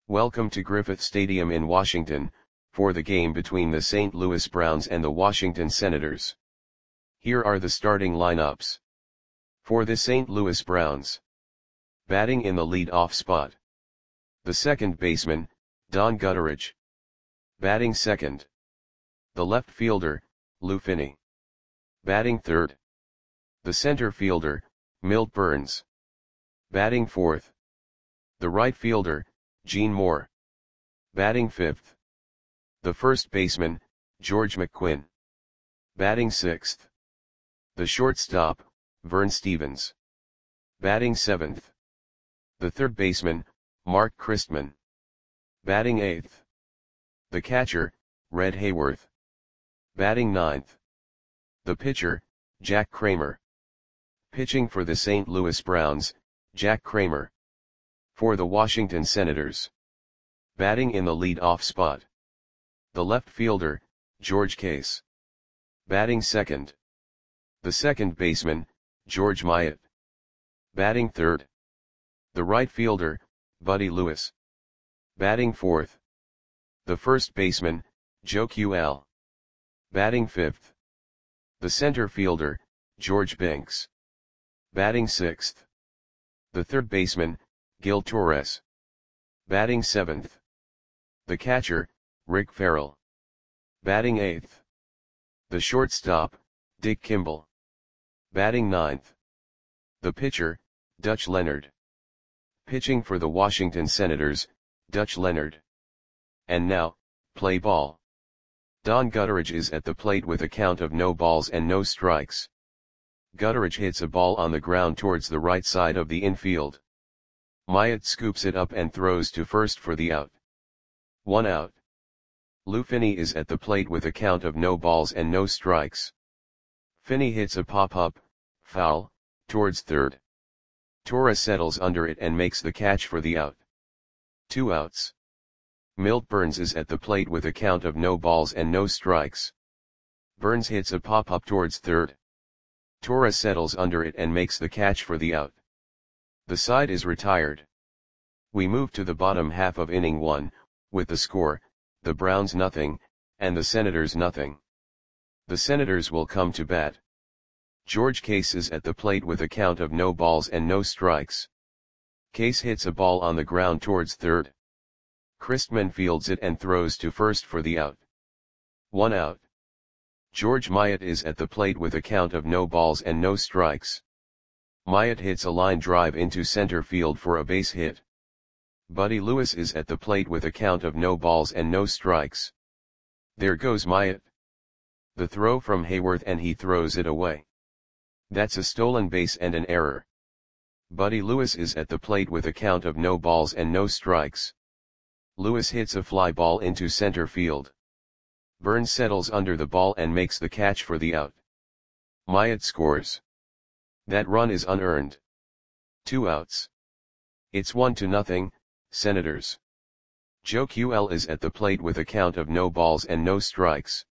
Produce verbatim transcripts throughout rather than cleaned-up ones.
Welcome to Griffith Stadium in Washington, for the game between the Saint Louis Browns and the Washington Senators. Here are the starting lineups. For the Saint Louis Browns. Batting in the lead-off spot. The second baseman, Don Gutteridge. Batting second. The left fielder, Lou Finney. Batting third. The center fielder, Milt Burns. Batting fourth. The right fielder, Gene Moore. Batting fifth. The first baseman, George McQuinn. Batting sixth. The shortstop, Vern Stephens. Batting seventh. The third baseman, Mark Christman. Batting eighth. The catcher, Red Hayworth. Batting ninth. The pitcher, Jack Kramer. Pitching for the Saint Louis Browns, Jack Kramer. For the Washington Senators. Batting in the lead-off spot. The left fielder, George Case. Batting second. The second baseman, George Myatt. Batting third. The right fielder, Buddy Lewis. Batting fourth. The first baseman, Joe Ql. Batting fifth. The center fielder, George Binks. Batting sixth. The third baseman, Gil Torres. Batting seventh. The catcher, Rick Farrell. Batting eighth. The shortstop, Dick Kimball. Batting ninth. The pitcher, Dutch Leonard. Pitching for the Washington Senators, Dutch Leonard. And now, play ball. Don Gutteridge is at the plate with a count of no balls and no strikes. Gutteridge hits a ball on the ground towards the right side of the infield. Myatt scoops it up and throws to first for the out. One out. Lou Finney is at the plate with a count of no balls and no strikes. Finney hits a pop-up, foul, towards third. Torres settles under it and makes the catch for the out. Two outs. Milt Burns is at the plate with a count of no balls and no strikes. Burns hits a pop-up towards third. Torres settles under it and makes the catch for the out. The side is retired. We move to the bottom half of inning one, with the score, the Browns nothing, and the Senators nothing. The Senators will come to bat. George Case is at the plate with a count of no balls and no strikes. Case hits a ball on the ground towards third. Christman fields it and throws to first for the out. One out. George Myatt is at the plate with a count of no balls and no strikes. Myatt hits a line drive into center field for a base hit. Buddy Lewis is at the plate with a count of no balls and no strikes. There goes Myatt. The throw from Hayworth and he throws it away. That's a stolen base and an error. Buddy Lewis is at the plate with a count of no balls and no strikes. Lewis hits a fly ball into center field. Burns settles under the ball and makes the catch for the out. Myatt scores. That run is unearned. Two outs. It's one to nothing, Senators. Joe Ql is at the plate with a count of no balls and no strikes.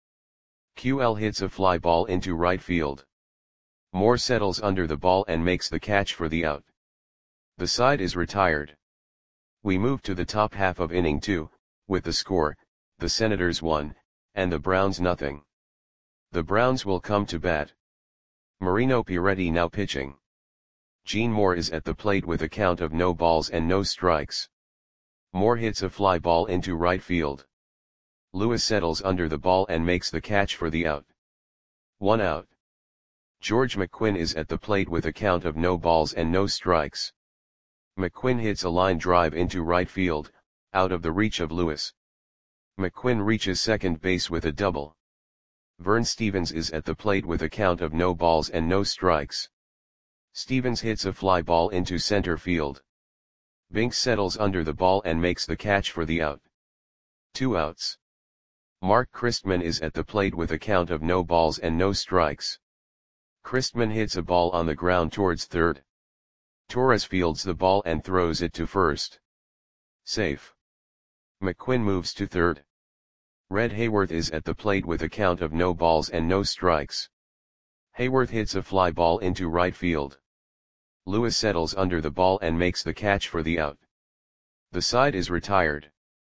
Ql hits a fly ball into right field. Moore settles under the ball and makes the catch for the out. The side is retired. We move to the top half of inning two, with the score, the Senators one, and the Browns nothing. The Browns will come to bat. Marino Piretti now pitching. Gene Moore is at the plate with a count of no balls and no strikes. Moore hits a fly ball into right field. Lewis settles under the ball and makes the catch for the out. One out. George McQuinn is at the plate with a count of no balls and no strikes. McQuinn hits a line drive into right field, out of the reach of Lewis. McQuinn reaches second base with a double. Vern Stephens is at the plate with a count of no balls and no strikes. Stephens hits a fly ball into center field. Binks settles under the ball and makes the catch for the out. Two outs. Mark Christman is at the plate with a count of no balls and no strikes. Christman hits a ball on the ground towards third. Torres fields the ball and throws it to first. Safe. McQuinn moves to third. Red Hayworth is at the plate with a count of no balls and no strikes. Hayworth hits a fly ball into right field. Lewis settles under the ball and makes the catch for the out. The side is retired.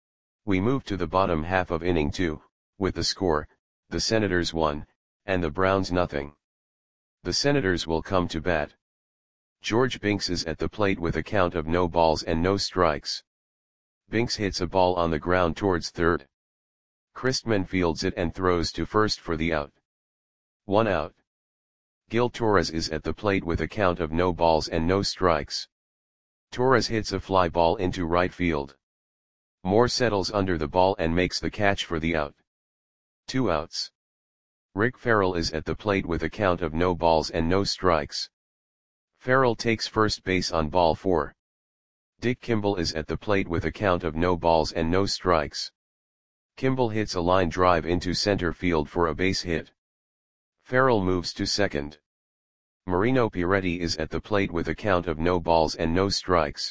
We move to the bottom half of inning two, with the score, the Senators one, and the Browns nothing. The Senators will come to bat. George Binks is at the plate with a count of no balls and no strikes. Binks hits a ball on the ground towards third. Christman fields it and throws to first for the out. One out. Gil Torres is at the plate with a count of no balls and no strikes. Torres hits a fly ball into right field. Moore settles under the ball and makes the catch for the out. Two outs. Rick Farrell is at the plate with a count of no balls and no strikes. Farrell takes first base on ball four. Dick Kimball is at the plate with a count of no balls and no strikes. Kimball hits a line drive into center field for a base hit. Farrell moves to second. Marino Piretti is at the plate with a count of no balls and no strikes.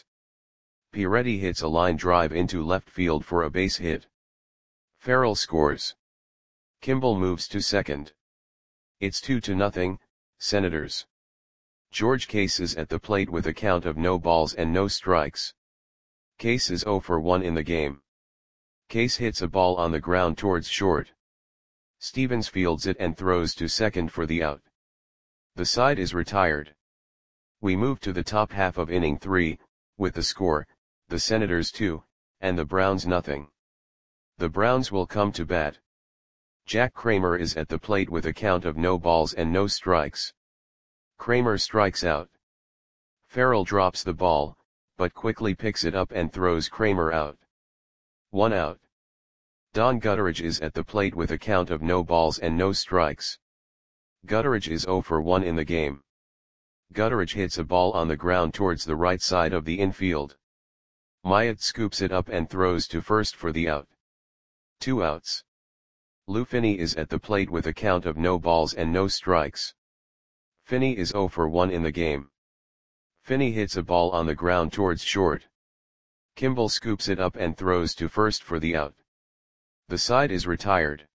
Piretti hits a line drive into left field for a base hit. Farrell scores. Kimball moves to second. It's two to nothing, Senators. George Case is at the plate with a count of no balls and no strikes. Case is oh for one in the game. Case hits a ball on the ground towards short. Stevens fields it and throws to second for the out. The side is retired. We move to the top half of inning three, with the score, the Senators two, and the Browns nothing. The Browns will come to bat. Jack Kramer is at the plate with a count of no balls and no strikes. Kramer strikes out. Farrell drops the ball, but quickly picks it up and throws Kramer out. One out. Don Gutteridge is at the plate with a count of no balls and no strikes. Gutteridge is oh for one in the game. Gutteridge hits a ball on the ground towards the right side of the infield. Myatt scoops it up and throws to first for the out. Two outs. Lou Finney is at the plate with a count of no balls and no strikes. Finney is oh for one in the game. Finney hits a ball on the ground towards short. Kimball scoops it up and throws to first for the out. The side is retired.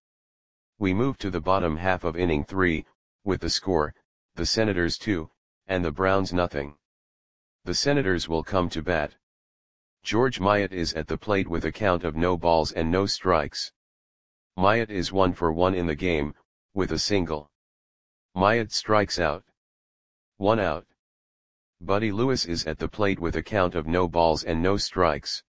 We move to the bottom half of inning three, with the score, the Senators two, and the Browns nothing. The Senators will come to bat. George Myatt is at the plate with a count of no balls and no strikes. Myatt is one for one in the game, with a single. Myatt strikes out. One out. Buddy Lewis is at the plate with a count of no balls and no strikes.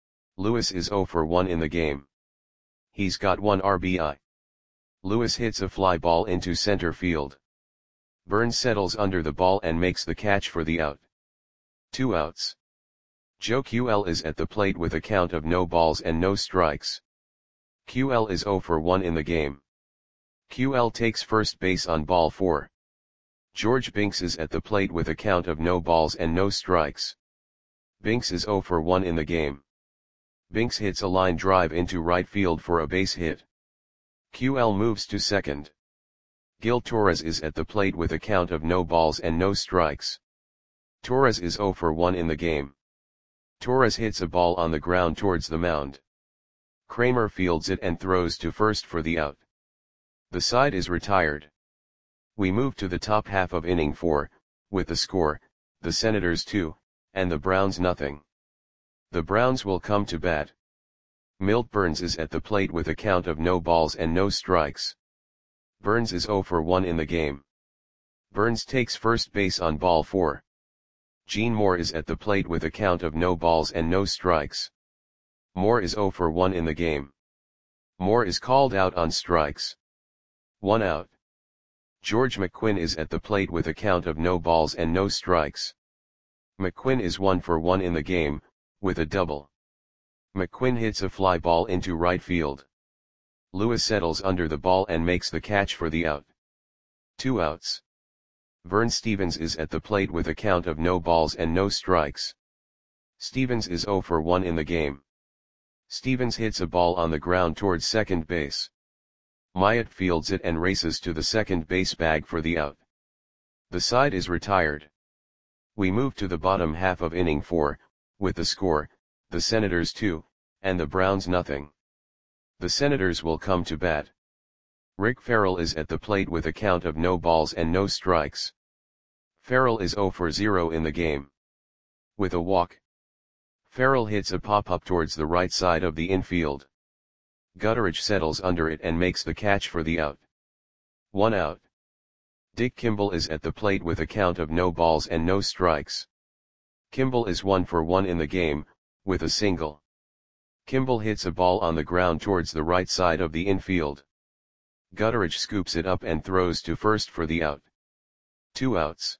Lewis is oh for one in the game. He's got one R B I. Lewis hits a fly ball into center field. Burns settles under the ball and makes the catch for the out. Two outs. Joe Q L is at the plate with a count of no balls and no strikes. Q L is oh for one in the game. Q L takes first base on ball four. George Binks is at the plate with a count of no balls and no strikes. Binks is oh for one in the game. Binks hits a line drive into right field for a base hit. Q L moves to second. Gil Torres is at the plate with a count of no balls and no strikes. Torres is oh for one in the game. Torres hits a ball on the ground towards the mound. Kramer fields it and throws to first for the out. The side is retired. We move to the top half of inning four, with the score, the Senators two, and the Browns nothing. The Browns will come to bat. Milt Burns is at the plate with a count of no balls and no strikes. Burns is oh for one in the game. Burns takes first base on ball four. Gene Moore is at the plate with a count of no balls and no strikes. Moore is oh for one in the game. Moore is called out on strikes. One out. George McQuinn is at the plate with a count of no balls and no strikes. McQuinn is one for one in the game, with a double. McQuinn hits a fly ball into right field. Lewis settles under the ball and makes the catch for the out. Two outs. Vern Stevens is at the plate with a count of no balls and no strikes. Stevens is oh for one in the game. Stevens hits a ball on the ground towards second base. Myatt fields it and races to the second base bag for the out. The side is retired. We move to the bottom half of inning four, with the score, the Senators two, and the Browns nothing. The Senators will come to bat. Rick Farrell is at the plate with a count of no balls and no strikes. Farrell is oh for zero in the game. With a walk. Farrell hits a pop-up towards the right side of the infield. Gutteridge settles under it and makes the catch for the out. One out. Dick Kimball is at the plate with a count of no balls and no strikes. Kimball is one for one in the game, with a single. Kimball hits a ball on the ground towards the right side of the infield. Gutteridge scoops it up and throws to first for the out. Two outs.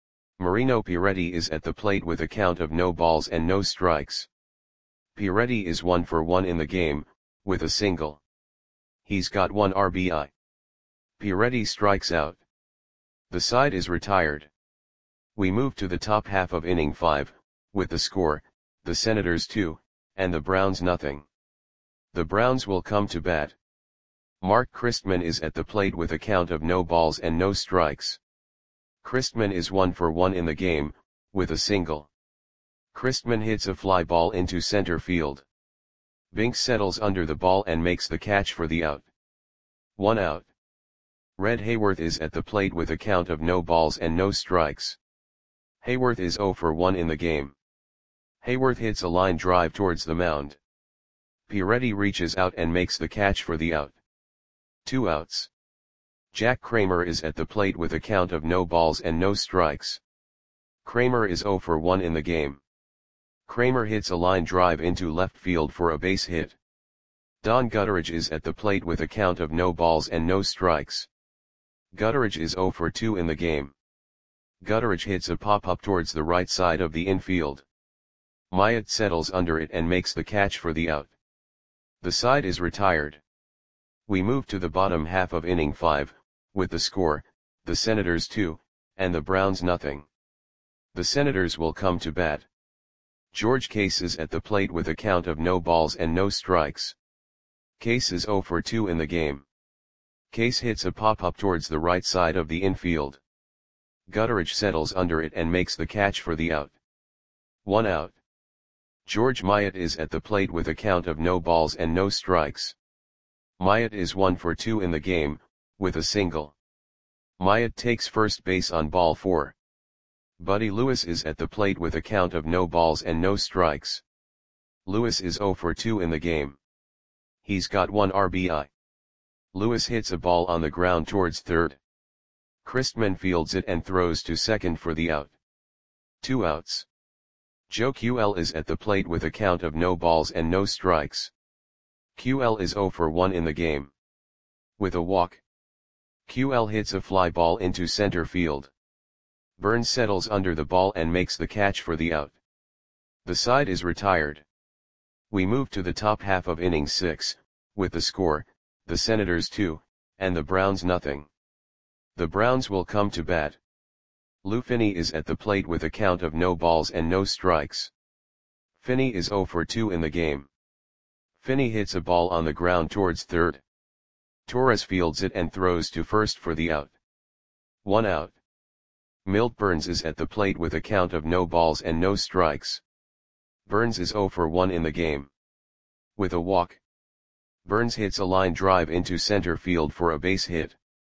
Marino Piretti is at the plate with a count of no balls and no strikes. Piretti is one for one in the game, with a single. He's got one R B I. Piretti strikes out. The side is retired. We move to the top half of inning five, with the score, the Senators two, and the Browns nothing. The Browns will come to bat. Mark Christman is at the plate with a count of no balls and no strikes. Christman is one for one in the game, with a single. Christman hits a fly ball into center field. Binks settles under the ball and makes the catch for the out. One out. Red Hayworth is at the plate with a count of no balls and no strikes. Hayworth is zero for one in the game. Hayworth hits a line drive towards the mound. Piretti reaches out and makes the catch for the out. Two outs. Jack Kramer is at the plate with a count of no balls and no strikes. Kramer is zero for one in the game. Kramer hits a line drive into left field for a base hit. Don Gutteridge is at the plate with a count of no balls and no strikes. Gutteridge is zero for two in the game. Gutteridge hits a pop-up towards the right side of the infield. Myatt settles under it and makes the catch for the out. The side is retired. We move to the bottom half of inning five, with the score, the Senators two, and the Browns nothing. The Senators will come to bat. George Case is at the plate with a count of no balls and no strikes. Case is zero for two in the game. Case hits a pop-up towards the right side of the infield. Gutteridge settles under it and makes the catch for the out. One out. George Myatt is at the plate with a count of no balls and no strikes. Myatt is one for two in the game, with a single. Myatt takes first base on ball four. Buddy Lewis is at the plate with a count of no balls and no strikes. Lewis is zero for two in the game. He's got one R B I. Lewis hits a ball on the ground towards third. Christman fields it and throws to second for the out. Two outs. Joe Q L is at the plate with a count of no balls and no strikes. Q L is zero for one in the game. With a walk. Q L hits a fly ball into center field. Burns settles under the ball and makes the catch for the out. The side is retired. We move to the top half of inning six, with the score, the Senators two, and the Browns nothing. The Browns will come to bat. Lou Finney is at the plate with a count of no balls and no strikes. Finney is zero for two in the game. Finney hits a ball on the ground towards third. Torres fields it and throws to first for the out. One out. Milt Burns is at the plate with a count of no balls and no strikes. Burns is zero for one in the game. With a walk. Burns hits a line drive into center field for a base hit.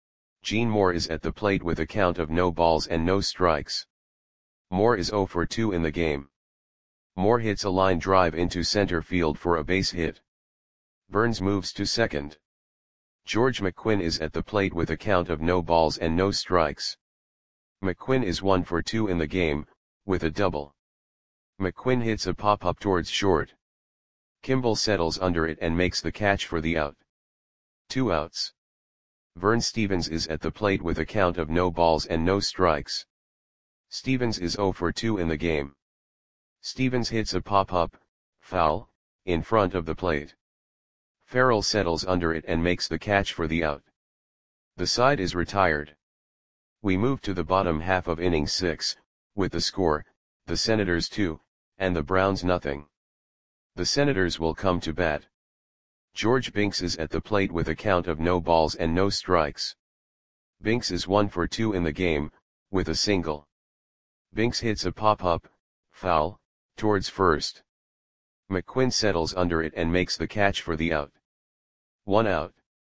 Gene Moore is at the plate with a count of no balls and no strikes. Moore is zero for two in the game. Moore hits a line drive into center field for a base hit. Burns moves to second. George McQuinn is at the plate with a count of no balls and no strikes. McQuinn is one for two in the game, with a double. McQuinn hits a pop-up towards short. Kimball settles under it and makes the catch for the out. Two outs. Vern Stevens is at the plate with a count of no balls and no strikes. Stevens is zero for two in the game. Stevens hits a pop-up, foul, in front of the plate. Farrell settles under it and makes the catch for the out. The side is retired. We move to the bottom half of inning six, with the score, the Senators two, and the Browns nothing. The Senators will come to bat. George Binks is at the plate with a count of no balls and no strikes. Binks is one for two in the game, with a single. Binks hits a pop-up, foul, towards first. McQuinn settles under it and makes the catch for the out. One out.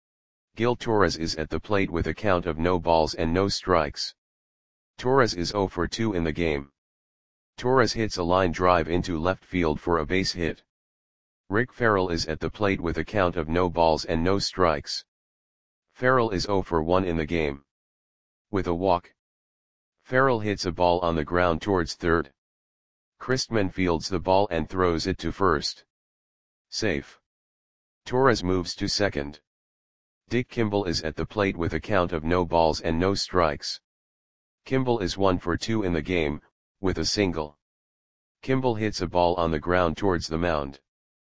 Gil Torres is at the plate with a count of no balls and no strikes. Torres is zero for two in the game. Torres hits a line drive into left field for a base hit. Rick Farrell is at the plate with a count of no balls and no strikes. Farrell is zero for one in the game. With a walk. Farrell hits a ball on the ground towards third. Christman fields the ball and throws it to first. Safe. Torres moves to second. Dick Kimball is at the plate with a count of no balls and no strikes. Kimball is one for two in the game, with a single. Kimball hits a ball on the ground towards the mound.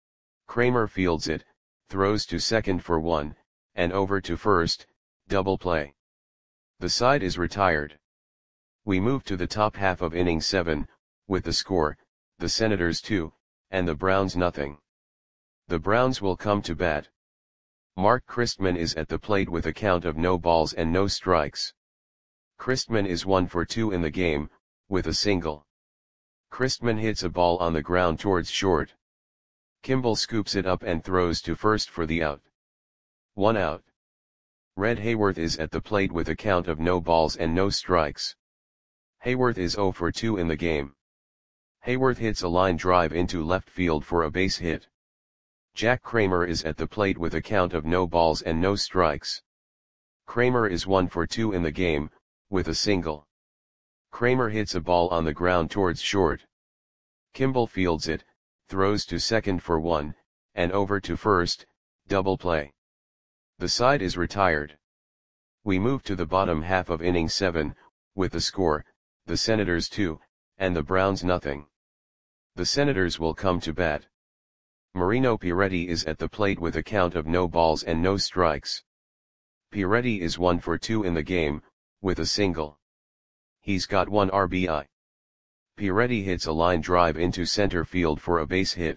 Kramer fields it, throws to second for one, and over to first, double play. The side is retired. We move to the top half of inning seven, with the score, the Senators two, and the Browns nothing. The Browns will come to bat. Mark Christman is at the plate with a count of no balls and no strikes. Christman is one for two in the game, with a single. Christman hits a ball on the ground towards short. Kimball scoops it up and throws to first for the out. One out. Red Hayworth is at the plate with a count of no balls and no strikes. Hayworth is zero for two in the game. Hayworth hits a line drive into left field for a base hit. Jack Kramer is at the plate with a count of no balls and no strikes. Kramer is one for two in the game, with a single. Kramer hits a ball on the ground towards short. Kimball fields it, throws to second for one, and over to first, double play. The side is retired. We move to the bottom half of inning seven, with the score, the Senators two, and the Browns nothing. The Senators will come to bat. Marino Piretti is at the plate with a count of no balls and no strikes. Piretti is one for two in the game, with a single. He's got one R B I. Piretti hits a line drive into center field for a base hit.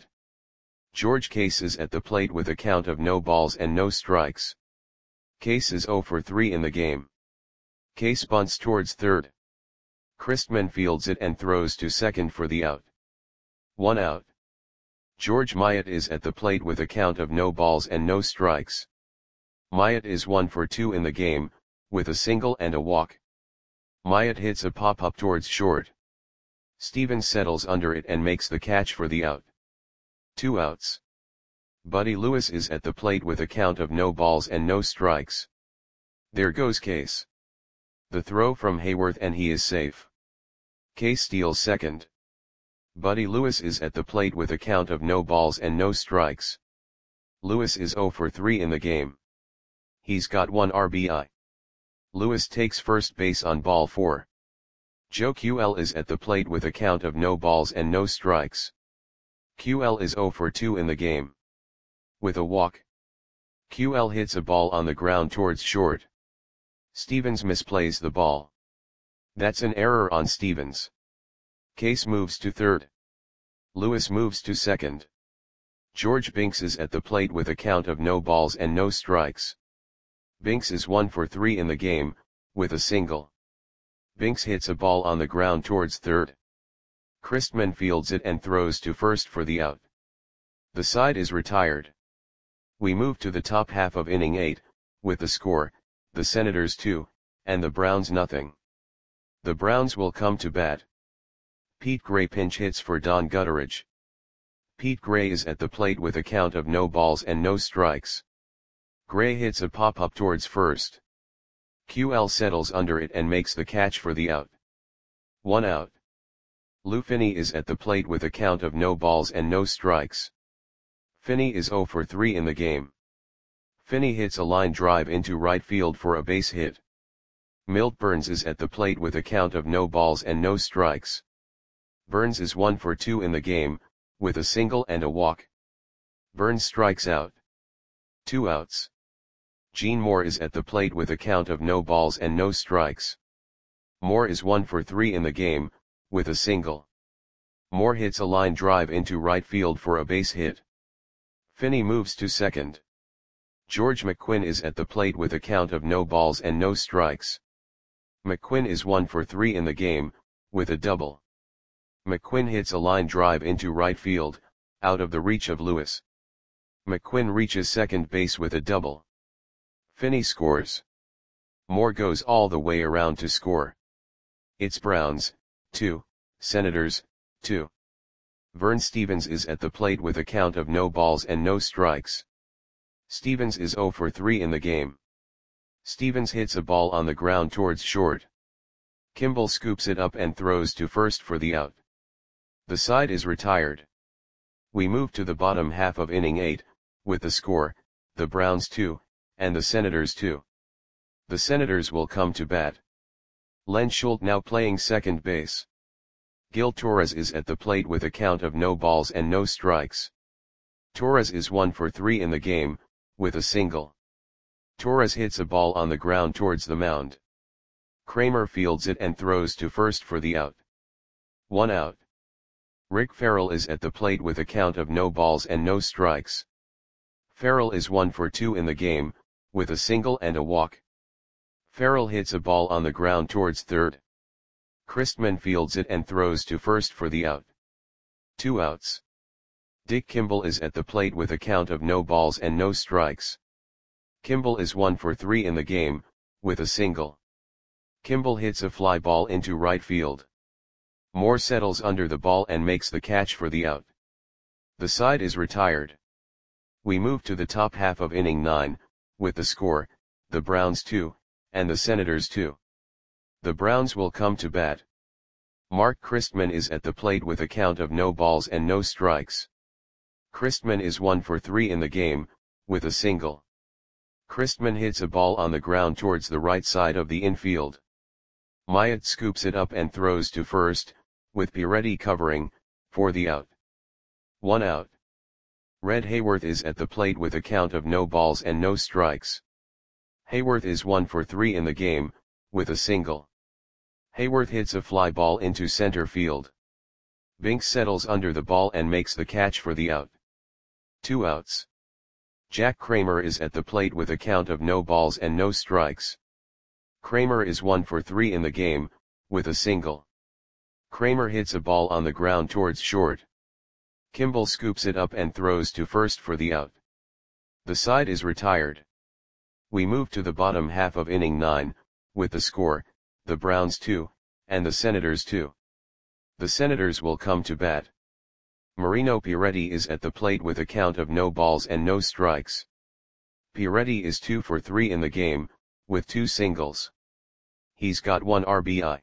George Case is at the plate with a count of no balls and no strikes. Case is zero for three in the game. Case bunts towards third. Christman fields it and throws to second for the out. One out. George Myatt is at the plate with a count of no balls and no strikes. Myatt is one for two in the game, with a single and a walk. Myatt hits a pop-up towards short. Stevens settles under it and makes the catch for the out. Two outs. Buddy Lewis is at the plate with a count of no balls and no strikes. There goes Case. The throw from Hayworth and he is safe. Case steals second. Buddy Lewis is at the plate with a count of no balls and no strikes. Lewis is zero for three in the game. He's got one R B I. Lewis takes first base on ball four. Joe Q L is at the plate with a count of no balls and no strikes. Q L is zero for two in the game. With a walk. Q L hits a ball on the ground towards short. Stevens misplays the ball. That's an error on Stevens. Case moves to third. Lewis moves to second. George Binks is at the plate with a count of no balls and no strikes. Binks is one for three in the game, with a single. Binks hits a ball on the ground towards third. Christman fields it and throws to first for the out. The side is retired. We move to the top half of inning eight, with the score, the Senators two, and the Browns nothing. The Browns will come to bat. Pete Gray pinch hits for Don Gutteridge. Pete Gray is at the plate with a count of no balls and no strikes. Gray hits a pop-up towards first. Q L settles under it and makes the catch for the out. One out. Lou Finney is at the plate with a count of no balls and no strikes. Finney is zero for three in the game. Finney hits a line drive into right field for a base hit. Milt Burns is at the plate with a count of no balls and no strikes. Burns is one for two in the game, with a single and a walk. Burns strikes out. Two outs. Gene Moore is at the plate with a count of no balls and no strikes. Moore is one for three in the game, with a single. Moore hits a line drive into right field for a base hit. Finney moves to second. George McQuinn is at the plate with a count of no balls and no strikes. McQuinn is one for three in the game, with a double. McQuinn hits a line drive into right field, out of the reach of Lewis. McQuinn reaches second base with a double. Finney scores. Moore goes all the way around to score. It's Browns, two, Senators, two. Vern Stephens is at the plate with a count of no balls and no strikes. Stephens is zero for three in the game. Stephens hits a ball on the ground towards short. Kimball scoops it up and throws to first for the out. The side is retired. We move to the bottom half of inning eight, with the score, the Browns two, and the Senators two. The Senators will come to bat. Len Schultz now playing second base. Gil Torres is at the plate with a count of no balls and no strikes. Torres is one for three in the game, with a single. Torres hits a ball on the ground towards the mound. Kramer fields it and throws to first for the out. One out. Rick Farrell is at the plate with a count of no balls and no strikes. Farrell is one for two in the game, with a single and a walk. Farrell hits a ball on the ground towards third. Christman fields it and throws to first for the out. Two outs. Dick Kimball is at the plate with a count of no balls and no strikes. Kimball is one for three in the game, with a single. Kimball hits a fly ball into right field. Moore settles under the ball and makes the catch for the out. The side is retired. We move to the top half of inning nine, with the score, the Browns two, and the Senators two. The Browns will come to bat. Mark Christman is at the plate with a count of no balls and no strikes. Christman is one for three in the game, with a single. Christman hits a ball on the ground towards the right side of the infield. Myatt scoops it up and throws to first, with Piretti covering, for the out. One out. Red Hayworth is at the plate with a count of no balls and no strikes. Hayworth is one for three in the game, with a single. Hayworth hits a fly ball into center field. Binks settles under the ball and makes the catch for the out. Two outs. Jack Kramer is at the plate with a count of no balls and no strikes. Kramer is one for three in the game, with a single. Kramer hits a ball on the ground towards short. Kimball scoops it up and throws to first for the out. The side is retired. We move to the bottom half of inning nine, with the score, the Browns two, and the Senators two. The Senators will come to bat. Marino Piretti is at the plate with a count of no balls and no strikes. Piretti is two for three in the game, with two singles. He's got one R B I.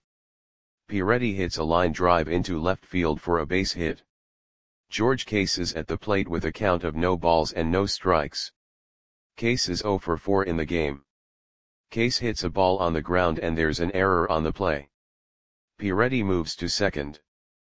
Piretti hits a line drive into left field for a base hit. George Case is at the plate with a count of no balls and no strikes. Case is zero for four in the game. Case hits a ball on the ground and there's an error on the play. Piretti moves to second.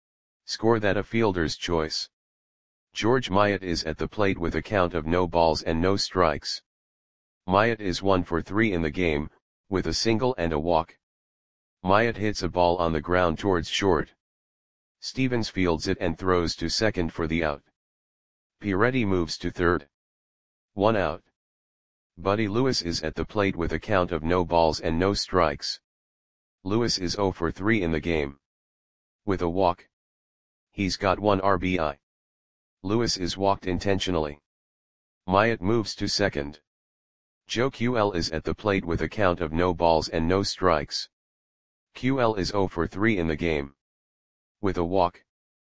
Score that a fielder's choice. George Myatt is at the plate with a count of no balls and no strikes. Myatt is one for three in the game, with a single and a walk. Myatt hits a ball on the ground towards short. Stephens fields it and throws to second for the out. Piretti moves to third. One out. Buddy Lewis is at the plate with a count of no balls and no strikes. Lewis is zero for three in the game. With a walk. He's got one R B I. Lewis is walked intentionally. Myatt moves to second. Joe Q L is at the plate with a count of no balls and no strikes. Q L is zero for three in the game. With a walk.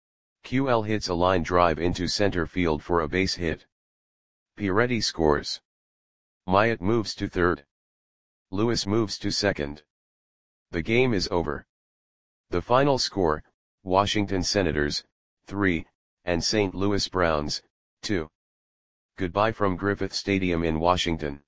Q L hits a line drive into center field for a base hit. Piretti scores. Myatt moves to third. Lewis moves to second. The game is over. The final score, Washington Senators, three, and Saint Louis Browns, two. Goodbye from Griffith Stadium in Washington.